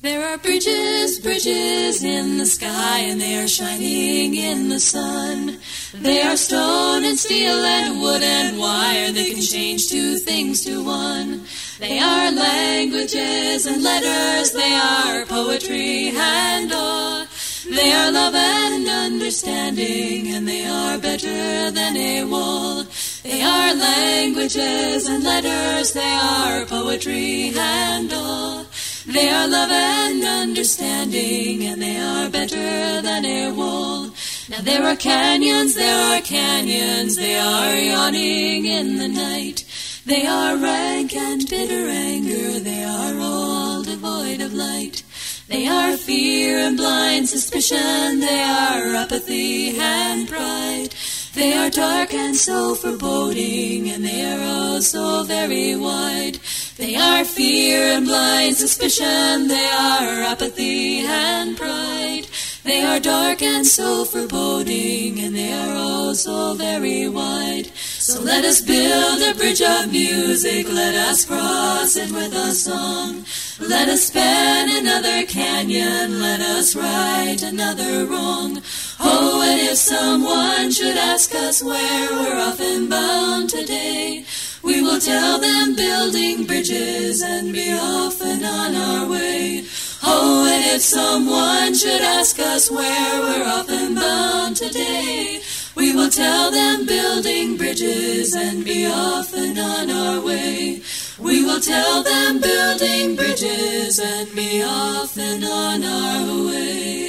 There are bridges, bridges in the sky, and they are shining in the sun. They are stone and steel and wood and wire. They can change two things to one. They are languages and letters. They are poetry and awe. They are love and understanding, and they are better than a wall. They are languages and letters. They are poetry and awe. They are love and understanding, and they are better than a wall. Now there are canyons, they are yawning in the night. They are rank and bitter anger, they are all devoid of light. They are fear and blind suspicion, they are apathy and pride. They are dark and so foreboding, and they are oh so very wide. They are fear and blind suspicion, they are apathy and pride. They are dark and so foreboding, and they are oh so very wide. So let us build a bridge of music, let us cross it with a song. Let us span another canyon, let us right another wrong. Oh, and if someone should ask us where we're often bound today, we will tell them building bridges and be off and on our way. Oh, and if someone should ask us where we're often bound today, we will tell them building bridges and be off and on our way. We will tell them building bridges and be off and on our way.